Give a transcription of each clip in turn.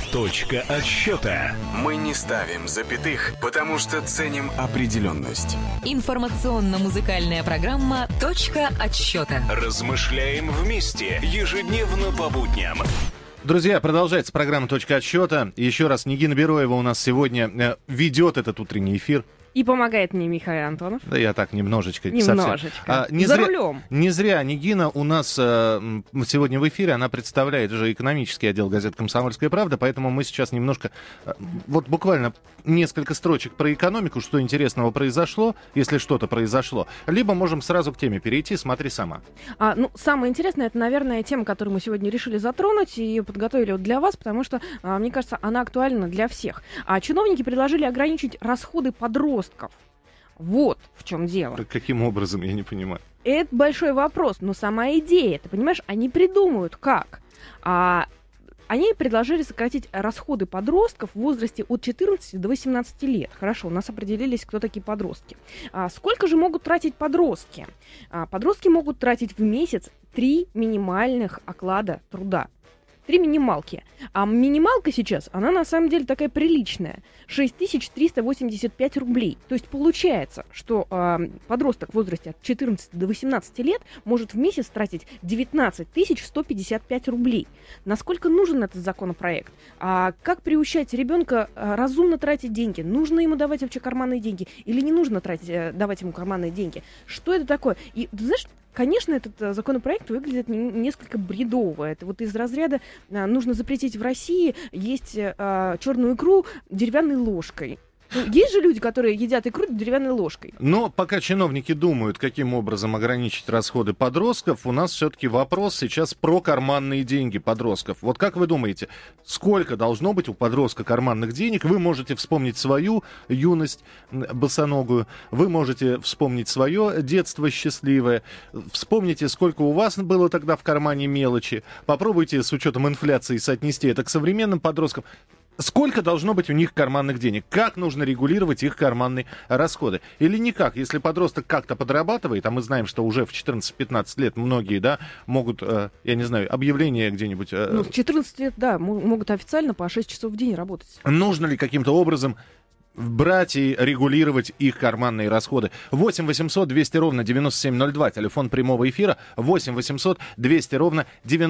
Точка отсчета. Мы не ставим запятых, потому что ценим определенность. Информационно-музыкальная программа «Точка отсчета». Размышляем вместе ежедневно по будням. Друзья, продолжается программа «Точка отсчета». Еще раз, Нигина Бероева у нас сегодня ведет этот утренний эфир. И помогает мне Михаил Антонов. Да я так немножечко. Немножечко. За рулем. Не зря Нигина у нас сегодня в эфире. Она представляет уже экономический отдел газеты «Комсомольская правда». Поэтому мы сейчас немножко, вот буквально несколько строчек про экономику, что интересного произошло, если что-то произошло. Либо можем сразу к теме перейти. Смотри сама. Самое интересное, это, наверное, тема, которую мы сегодня решили затронуть и ее подготовили вот для вас, потому что, мне кажется, она актуальна для всех. Чиновники предложили ограничить расходы подростков. Вот в чем дело. Каким образом, я не понимаю. Это большой вопрос, но сама идея, ты понимаешь, они придумают как. Они предложили сократить расходы подростков в возрасте от 14 до 18 лет. Хорошо, у нас определились, кто такие подростки. Сколько же могут тратить подростки? Подростки могут тратить в месяц 3 минимальных оклада труда. 3 минималки. А минималка сейчас, она на самом деле такая приличная. 6385 рублей. То есть получается, что подросток в возрасте от 14 до 18 лет может в месяц тратить 19 155 рублей. Насколько нужен этот законопроект? Как приучать ребенка разумно тратить деньги? Нужно ему давать вообще карманные деньги? Или не нужно давать ему карманные деньги? Что это такое? И ты знаешь, конечно, этот законопроект выглядит несколько бредово. Это вот из разряда нужно запретить в России есть черную икру деревянной ложкой. Есть же люди, которые едят икру деревянной ложкой. Но пока чиновники думают, каким образом ограничить расходы подростков, у нас все-таки вопрос сейчас про карманные деньги подростков. Вот как вы думаете, сколько должно быть у подростка карманных денег? Вы можете вспомнить свою юность босоногую, вы можете вспомнить свое детство счастливое, вспомните, сколько у вас было тогда в кармане мелочи, попробуйте с учетом инфляции соотнести это к современным подросткам. Сколько должно быть у них карманных денег? Как нужно регулировать их карманные расходы? Или никак? Если подросток как-то подрабатывает, а мы знаем, что уже в 14-15 лет многие, могут, я не знаю, объявление где-нибудь... с 14 лет, могут официально по 6 часов в день работать. Нужно ли каким-то образом брать и регулировать их карманные расходы? 8 800 200 ровно 9702, телефон прямого эфира, 8 800 200 ровно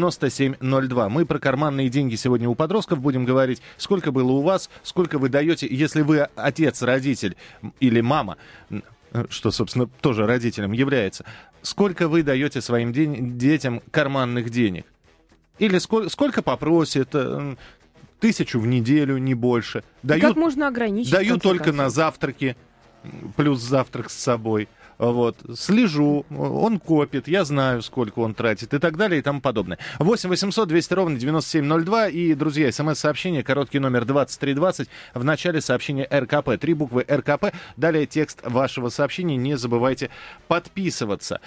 9702. Мы про карманные деньги сегодня у подростков будем говорить. Сколько было у вас, сколько вы даете, если вы отец, родитель или мама, что, собственно, тоже родителем является, сколько вы даете своим детям карманных денег? Или сколько попросит... 1000 в неделю, не больше. Как можно ограничить? Даю только на завтраки, плюс завтрак с собой. Вот. Слежу, он копит, я знаю, сколько он тратит и так далее и тому подобное. 8 800 200 ровно 9702. И, друзья, смс-сообщение, короткий номер 2320. В начале сообщения РКП. 3 буквы РКП. Далее текст вашего сообщения. Не забывайте подписываться.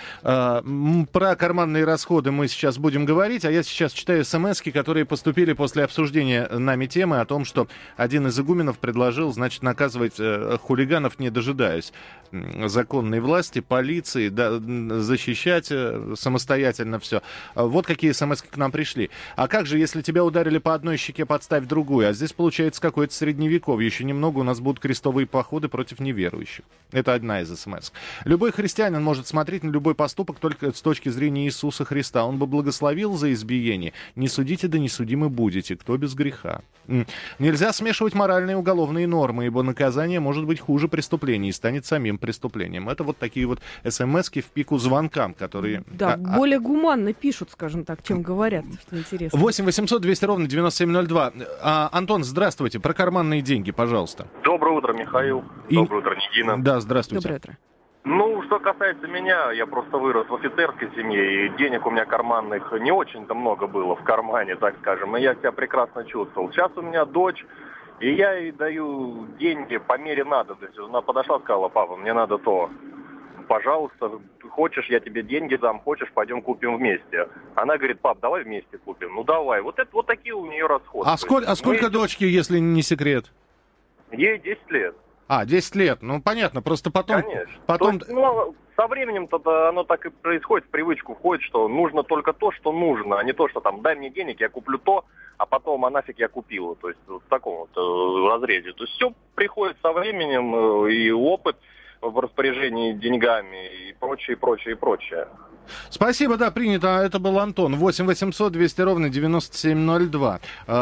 Про карманные расходы мы сейчас будем говорить. А я сейчас читаю смски, которые поступили после обсуждения нами темы о том, что один из игуменов предложил, значит, наказывать хулиганов, не дожидаясь законной власти, полиции, защищать самостоятельно все. Вот какие смс к нам пришли. А как же, если тебя ударили по одной щеке, подставь другую? А здесь получается какое-то средневековье. Еще немного у нас будут крестовые походы против неверующих. Это одна из смс. Любой христианин может смотреть на любой поступок только с точки зрения Иисуса Христа. Он бы благословил за избиение. Не судите, да не судимы будете. Кто без греха? Нельзя смешивать моральные и уголовные нормы, ибо наказание может быть хуже преступления и станет самим преступлением. Это вот такие вот смс-ки в пику звонкам, которые... Да, более гуманно пишут, скажем так, чем говорят, что интересно. 8 800 200 ровно 9702. Антон, здравствуйте. Про карманные деньги, пожалуйста. Доброе утро, Михаил. Доброе утро, Нигина. Да, здравствуйте. Доброе утро. Что касается меня, я просто вырос в офицерской семье, и денег у меня карманных не очень-то много было в кармане, так скажем, и я себя прекрасно чувствовал. Сейчас у меня дочь, и я ей даю деньги по мере надо. То есть она подошла, сказала: папа, мне надо то. Пожалуйста, хочешь, я тебе деньги дам, хочешь, пойдем купим вместе. Она говорит: пап, давай вместе купим. Ну давай. Вот такие у нее расходы. А сколько дочке, если не секрет? Ей 10 лет. 10 лет. Ну, понятно, просто потом... Конечно. Потом... То есть, со временем-то оно так и происходит, в привычку входит, что нужно только то, что нужно, а не то, что там дай мне денег, я куплю то, а потом, а нафиг я купил. То есть в таком вот разрезе. То есть все приходит со временем, и опыт в распоряжении деньгами, и прочее, прочее, прочее. Спасибо, да, принято. Это был Антон. 8 800 200 ровно 9702.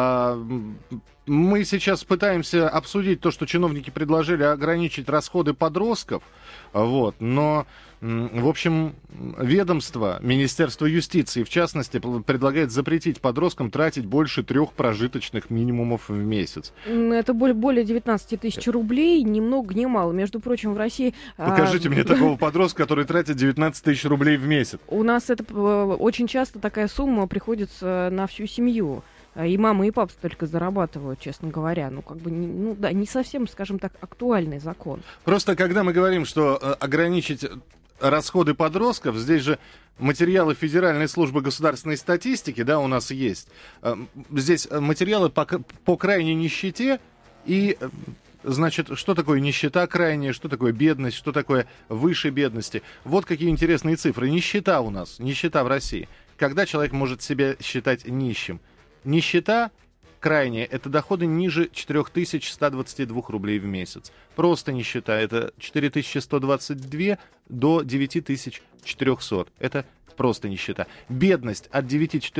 Мы сейчас пытаемся обсудить то, что чиновники предложили ограничить расходы подростков. Вот, но, в общем, ведомство, Министерство юстиции, в частности, предлагает запретить подросткам тратить больше 3 прожиточных минимумов в месяц. Это более 19 тысяч рублей, ни много ни мало. Между прочим, в России... Покажите мне такого подростка, который тратит 19 тысяч рублей в месяц. У нас это очень часто такая сумма приходится на всю семью. И мама, и папа только зарабатывают, честно говоря. Ну, как бы, не совсем, скажем так, актуальный закон. Просто, когда мы говорим, что ограничить расходы подростков, здесь же материалы Федеральной службы государственной статистики, да, у нас есть. Здесь материалы по крайней нищете и... Значит, что такое нищета крайняя, что такое бедность, что такое выше бедности. Вот какие интересные цифры. Нищета у нас, нищета в России. Когда человек может себя считать нищим? Нищета крайняя – это доходы ниже 4122 рублей в месяц. Просто нищета – это 4122 до 9400. Это просто нищета. Бедность от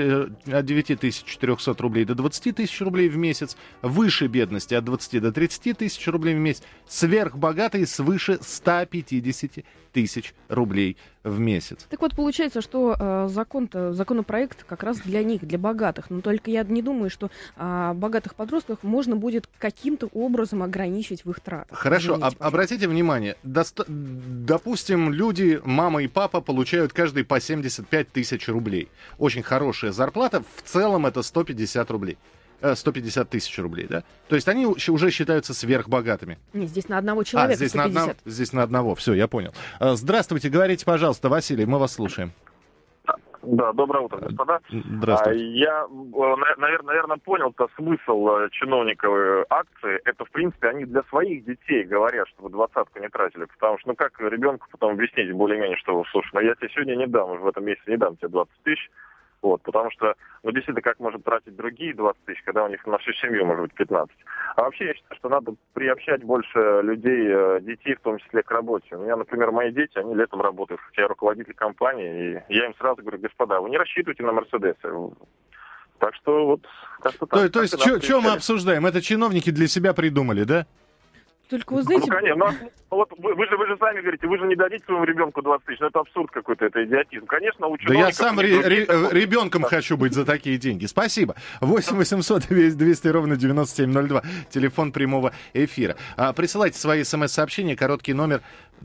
9400 рублей до 20 тысяч рублей в месяц. Выше бедности от 20 до 30 тысяч рублей в месяц. Сверхбогатые свыше 150 тысяч рублей в месяц. Так вот, получается, что законопроект как раз для них, для богатых. Но только я не думаю, что богатых подростков можно будет каким-то образом ограничить в их тратах. Хорошо, обратите внимание, допустим, люди, мама и папа, получают каждый по 75 тысяч рублей. Очень хорошая зарплата, в целом это 150 рублей. 150 тысяч рублей, да? То есть они уже считаются сверхбогатыми. Нет, здесь на одного человека здесь 150. Здесь на одного, все, я понял. Здравствуйте, говорите, пожалуйста, Василий, мы вас слушаем. Да, доброе утро, господа. Здравствуйте. Я, наверное, понял-то смысл чиновников акции. Это, в принципе, они для своих детей говорят, чтобы 20-ку не тратили. Потому что, как ребенку потом объяснить более-менее, что, слушай, я тебе сегодня не дам, уже в этом месяце не дам тебе 20 тысяч. Вот, потому что, действительно, как может тратить другие 20 тысяч, когда у них на всю семью может быть 15. А вообще, я считаю, что надо приобщать больше людей, детей, в том числе, к работе. У меня, например, мои дети, они летом работают, хотя я руководитель компании, и я им сразу говорю, господа, вы не рассчитывайте на Мерседесы. Так что вот как-то так. То есть, что мы обсуждаем? Это чиновники для себя придумали, да? Только вы знаете... конечно, вот вы же сами говорите, вы же не дадите своему ребенку 20 тысяч, это абсурд какой-то, это идиотизм. Конечно, у чиновников... Да я сам ребенком хочу быть за такие деньги. Спасибо. 8 800 200 ровно 9702. Телефон прямого эфира. Присылайте свои смс-сообщения, короткий номер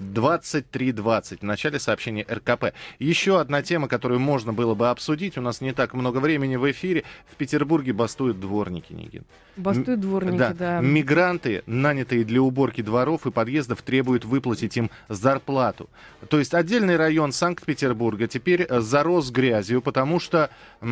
2320. В начале сообщения РКП. Еще одна тема, которую можно было бы обсудить. У нас не так много времени в эфире. В Петербурге бастуют дворники, Нигин. Бастуют дворники, да. Мигранты, нанятые для уборки дворов и подъездов, требуют выплатить им зарплату. То есть отдельный район Санкт-Петербурга теперь зарос грязью, потому что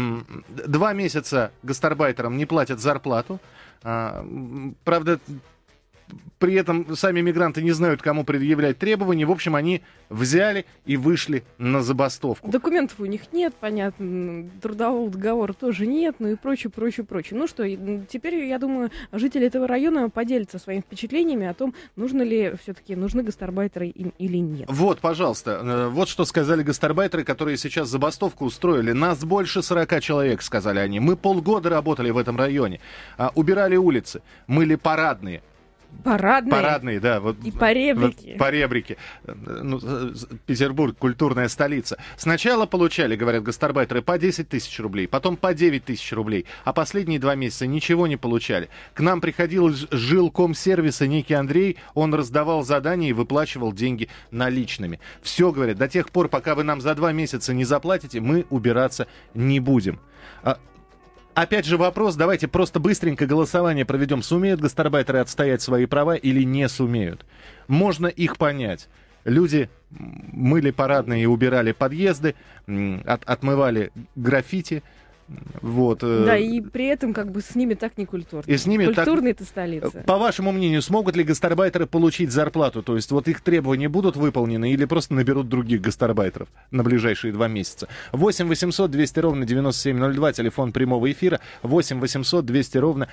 2 месяца гастарбайтерам не платят зарплату. Правда, при этом сами мигранты не знают, кому предъявлять требования. В общем, они взяли и вышли на забастовку. Документов у них нет, понятно, трудового договора тоже нет, ну и прочее. Ну что, теперь, я думаю, жители этого района поделятся своими впечатлениями о том, нужны гастарбайтеры им или нет. Вот, пожалуйста, вот что сказали гастарбайтеры, которые сейчас забастовку устроили. Нас больше 40 человек, сказали они. Мы полгода работали в этом районе, убирали улицы, мыли парадные. Парадные, да. Вот, и поребрики. Вот, поребрики. Петербург, культурная столица. Сначала получали, говорят гастарбайтеры, по 10 тысяч рублей, потом по 9 тысяч рублей, а последние 2 месяца ничего не получали. К нам приходил жилкомсервиса некий Андрей, он раздавал задания и выплачивал деньги наличными. Все, говорят, до тех пор, пока вы нам за 2 месяца не заплатите, мы убираться не будем. Опять же вопрос, давайте просто быстренько голосование проведем. Сумеют гастарбайтеры отстоять свои права или не сумеют? Можно их понять. Люди мыли парадные и убирали подъезды, отмывали граффити, Вот. Да, и при этом как бы с ними так не культурно. И с ними Культурная так... это столица. По вашему мнению, смогут ли гастарбайтеры получить зарплату? То есть вот их требования будут выполнены или просто наберут других гастарбайтеров на ближайшие 2 месяца? 8 800 200 ровно 9702, телефон прямого эфира. 8 800 200 ровно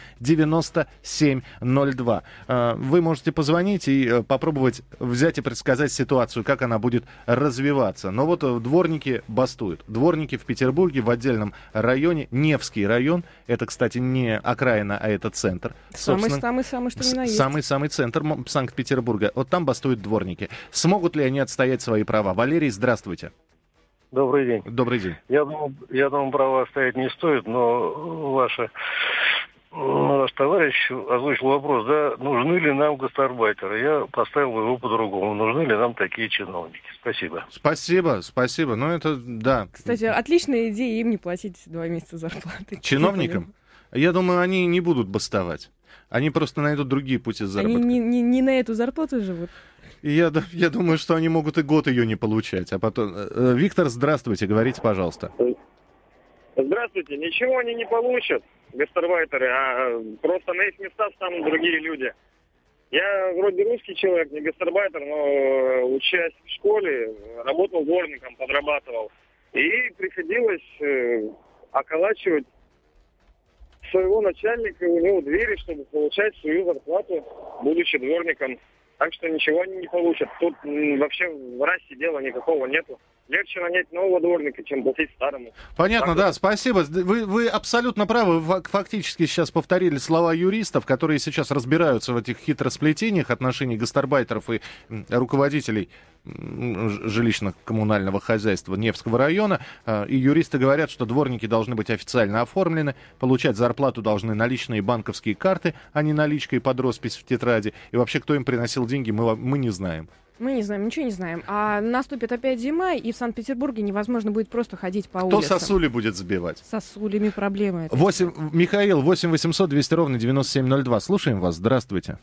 9702. Вы можете позвонить и попробовать взять и предсказать ситуацию, как она будет развиваться. Но вот дворники бастуют. Дворники в Петербурге в отдельном районе, Невский район, это, кстати, не окраина, а это центр. Самый-самый, что ни на есть. Самый-самый центр Санкт-Петербурга. Вот там бастуют дворники. Смогут ли они отстоять свои права? Валерий, здравствуйте. Добрый день. Добрый день. Я думаю, права стоять не стоит, но ваш товарищ озвучил вопрос, да, нужны ли нам гастарбайтеры. Я поставил его по-другому. Нужны ли нам такие чиновники? Спасибо. Спасибо. Ну, это, да. Кстати, отличная идея им не платить 2 месяца зарплаты. Чиновникам? Я думаю, они не будут бастовать. Они просто найдут другие пути заработка. Они не на эту зарплату живут. И я думаю, что они могут и год ее не получать. А потом... Виктор, здравствуйте, говорите, пожалуйста. Здравствуйте. Ничего они не получат, гастарбайтеры, а просто на их места станут другие люди. Я вроде русский человек, не гастарбайтер, но учась в школе, работал дворником, подрабатывал. И приходилось околачивать своего начальника у него двери, чтобы получать свою зарплату, будучи дворником. Так что ничего они не получат. Тут вообще в расе дела никакого нету. Легче нанять нового дворника, чем платить старому. Понятно, да, спасибо. Вы абсолютно правы. Вы фактически сейчас повторили слова юристов, которые сейчас разбираются в этих хитросплетениях отношений гастарбайтеров и руководителей жилищно-коммунального хозяйства Невского района. И юристы говорят, что дворники должны быть официально оформлены, получать зарплату должны наличные банковские карты, а не наличкой под роспись в тетради. И вообще, кто им приносил деньги, мы не знаем. Мы не знаем, ничего не знаем. А наступит опять зима, и в Санкт-Петербурге невозможно будет просто ходить по улицам. Кто сосули будет сбивать? С сосулями проблемы. Михаил, 8 800 200 ровно 9702. Слушаем вас. Здравствуйте.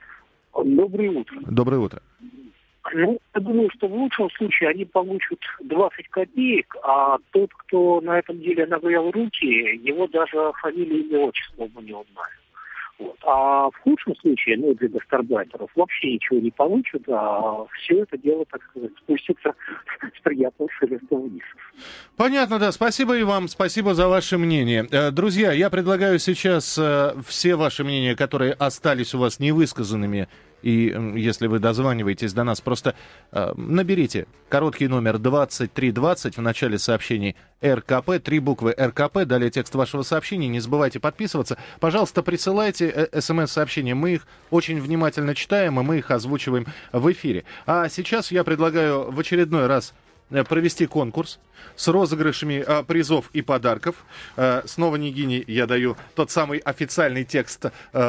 Доброе утро. Доброе утро. Ну, я думаю, что в лучшем случае они получат 20 копеек, а тот, кто на этом деле нагрел руки, его даже фамилию, имя, отчество мы не узнаем. Вот. А в худшем случае, для гастарбайтеров вообще ничего не получат, а все это дело, так сказать, спустится с приятного шелеста вниз. Понятно, да. Спасибо и вам. Спасибо за ваше мнение. Друзья, я предлагаю сейчас все ваши мнения, которые остались у вас невысказанными, и если вы дозваниваетесь до нас, просто наберите короткий номер 2320 в начале сообщений РКП, 3 буквы РКП, далее текст вашего сообщения. Не забывайте подписываться. Пожалуйста, присылайте смс-сообщения. Мы их очень внимательно читаем, и мы их озвучиваем в эфире. А сейчас я предлагаю в очередной раз провести конкурс с розыгрышами призов и подарков. Снова Нигине я даю тот самый официальный текст,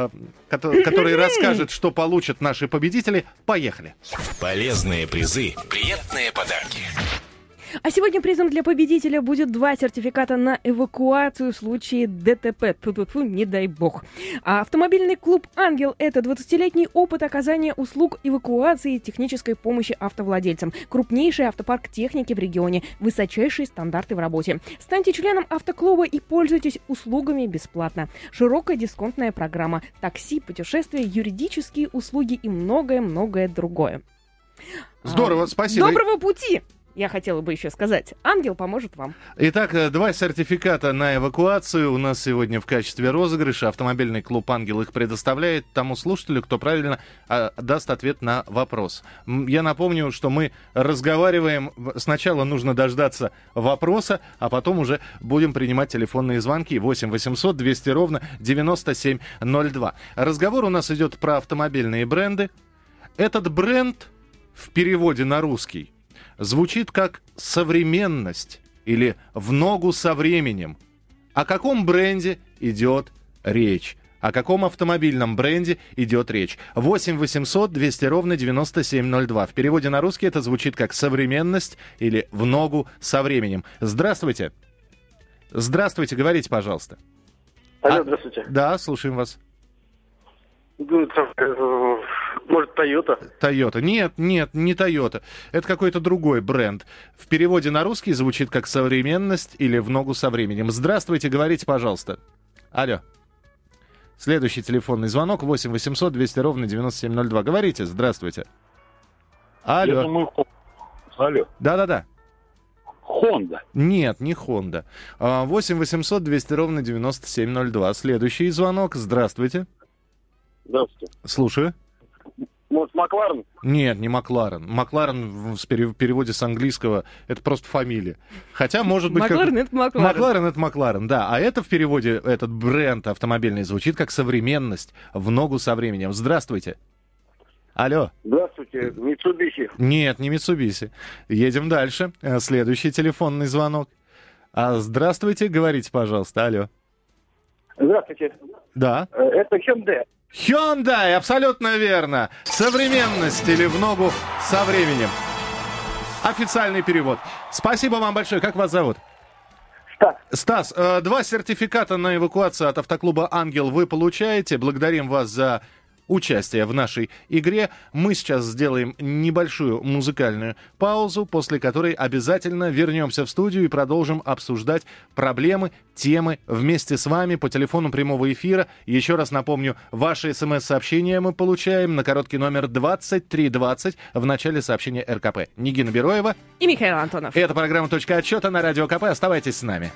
который расскажет, что получат наши победители. Поехали. Полезные призы, приятные подарки. А сегодня призом для победителя будет 2 сертификата на эвакуацию в случае ДТП. Тьфу-тьфу-тьфу, не дай бог. А автомобильный клуб «Ангел» — это 20-летний опыт оказания услуг эвакуации и технической помощи автовладельцам. Крупнейший автопарк техники в регионе. Высочайшие стандарты в работе. Станьте членом автоклуба и пользуйтесь услугами бесплатно. Широкая дисконтная программа. Такси, путешествия, юридические услуги и многое-многое другое. Здорово, спасибо. Доброго пути! Я хотела бы еще сказать, «Ангел» поможет вам. Итак, 2 сертификата на эвакуацию у нас сегодня в качестве розыгрыша. Автомобильный клуб «Ангел» их предоставляет тому слушателю, кто правильно даст ответ на вопрос. Я напомню, что мы разговариваем. Сначала нужно дождаться вопроса, а потом уже будем принимать телефонные звонки. 8 800 200 ровно 9702. Разговор у нас идет про автомобильные бренды. Этот бренд в переводе на русский звучит как «современность» или «в ногу со временем». О каком бренде идет речь? О каком автомобильном бренде идет речь? 8 800 200 ровно 9702. В переводе на русский это звучит как «современность» или «в ногу со временем». Здравствуйте. Здравствуйте, говорите, пожалуйста. Алло, здравствуйте. Да, слушаем вас. Может, Toyota? Toyota. Нет, не Toyota. Это какой-то другой бренд. В переводе на русский звучит как «современность» или «в ногу со временем». Здравствуйте, говорите, пожалуйста. Алло. Следующий телефонный звонок 8 800 200 ровно 9702. Говорите, здравствуйте. Алло. Я думаю, алло. Да-да-да. Honda. Нет, не Honda. 8 800 200 ровно 9702. Следующий звонок. Здравствуйте. Здравствуйте. Слушаю. Может, Макларен? Нет, не Макларен. Макларен в переводе с английского это просто фамилия. Хотя, может быть... Макларен это Макларен. Макларен это Макларен, да. А это в переводе, этот бренд автомобильный, звучит как «современность», «в ногу со временем». Здравствуйте. Алло. Здравствуйте, Mitsubishi. Нет, не Mitsubishi. Едем дальше. Следующий телефонный звонок. Здравствуйте, говорите, пожалуйста. Алло. Здравствуйте. Да. Это Hyundai. Hyundai, абсолютно верно. Современность или в ногу со временем. Официальный перевод. Спасибо вам большое. Как вас зовут? Стас, 2 сертификата на эвакуацию от автоклуба «Ангел» вы получаете. Благодарим вас за участие в нашей игре. Мы сейчас сделаем небольшую музыкальную паузу, после которой обязательно вернемся в студию и продолжим обсуждать проблемы, темы вместе с вами по телефону прямого эфира. Еще раз напомню, ваши смс-сообщения мы получаем на короткий номер 2320 в начале сообщения РКП. Нигина Бероева и Михаил Антонов. Это программа «Точка отсчета» на Радио КП. Оставайтесь с нами.